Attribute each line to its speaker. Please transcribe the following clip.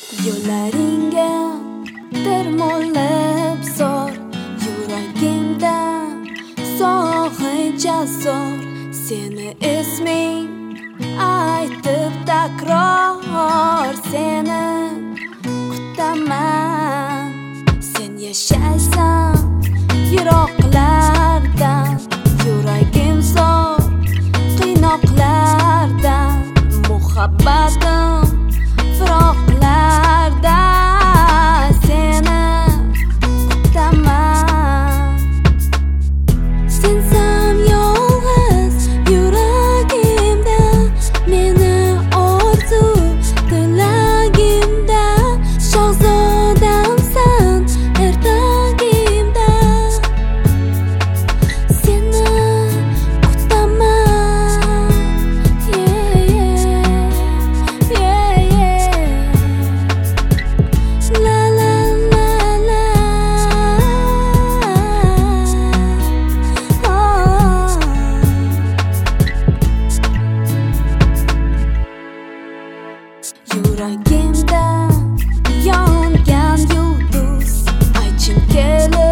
Speaker 1: Yo'llaringga termolib zor, yuragimda so'g'incha zo'r. Seni isming aytib takror, seni kutaman. Sen yashaysan yiroqlardan, yuragim zo'r qiynoqlardan, muhabbatim firoqlarda seni kutaman. Sensam yolg'iz yuragimda, meni orzu tilagimda, shahzodamsan ertagimda, seni kutaman. La la la la, oh. Yuragimda yongan yulduz, aytgim kelib